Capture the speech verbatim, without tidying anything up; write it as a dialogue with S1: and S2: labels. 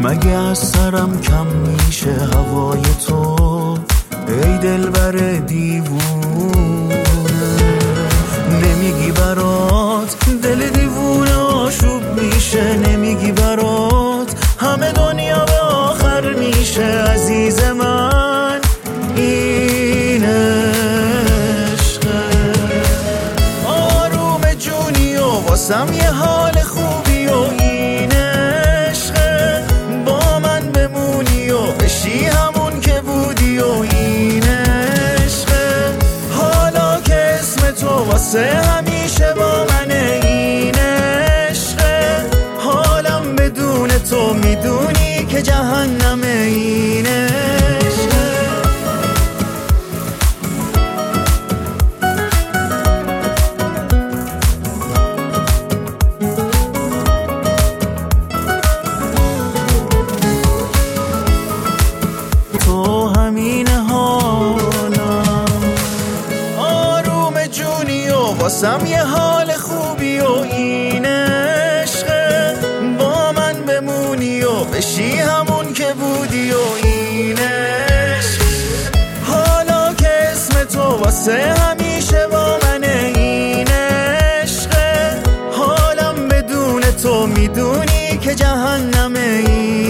S1: مگه از سرم کم میشه هوای تو ای دلبر دیوونه؟ نمیگی برات دل دیوونه آشوب میشه، نمیگی برات همه دنیا به آخر میشه. عزیز من این عشقه، آروم جونی و واسم یه حال خوبی و این عشقه، با من بمونی و بشی همون که بودی و این عشقه، حالا که اسم تو واسه همیشه با منه. این عشقه، حالم بدون تو میدونی که جهنمه. این عشقه، تو همین حالم، آروم جونی و واسم یه حال خوبی و این عشقه، با من بمونی و بشی همون که بودی و این عشق، حالا که اسم تو واسه همیشه با منه. این عشقه، حالم بدون تو میدونی که جهنمه. این